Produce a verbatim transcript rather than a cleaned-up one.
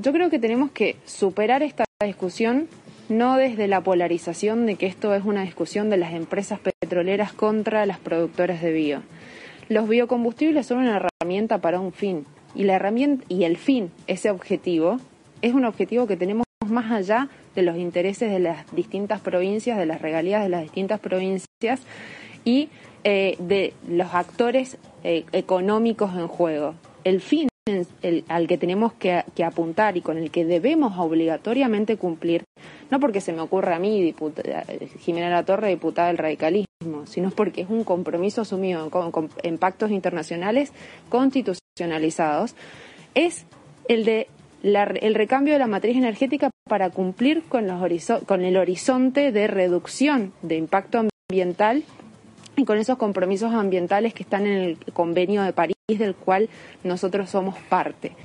Yo creo que tenemos que superar esta discusión, no desde la polarización de que esto es una discusión de las empresas petroleras contra las productoras de bio. Los biocombustibles son una herramienta para un fin, y la herramienta y el fin, ese objetivo, es un objetivo que tenemos más allá de los intereses de las distintas provincias, de las regalías de las distintas provincias y eh, de los actores eh, económicos en juego. El fin el, al que tenemos que, que apuntar y con el que debemos obligatoriamente cumplir, no porque se me ocurra a mí, diputada, Jimena Latorre, diputada del radicalismo, sino porque es un compromiso asumido con, con, en pactos internacionales constitucionalizados, es el de la, el recambio de la matriz energética para cumplir con, los horizo- con el horizonte de reducción de impacto ambiental y con esos compromisos ambientales que están en el Convenio de París, del cual nosotros somos parte.